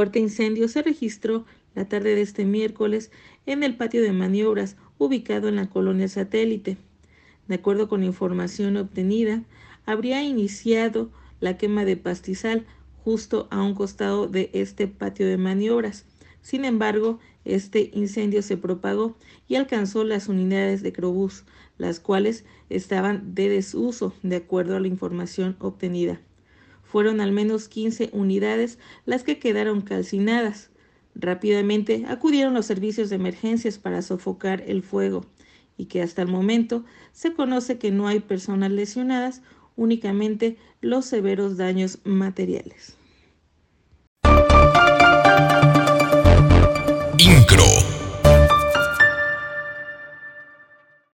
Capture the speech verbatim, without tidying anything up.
fuerte incendio se registró la tarde de este miércoles en el patio de maniobras ubicado en la colonia Satélite. De acuerdo con información obtenida, habría iniciado la quema de pastizal justo a un costado de este patio de maniobras. Sin embargo, este incendio se propagó y alcanzó las unidades de Crobús, las cuales estaban de desuso, de acuerdo a la información obtenida. Fueron al menos quince unidades las que quedaron calcinadas. Rápidamente acudieron los servicios de emergencias para sofocar el fuego y que hasta el momento se conoce que no hay personas lesionadas, únicamente los severos daños materiales.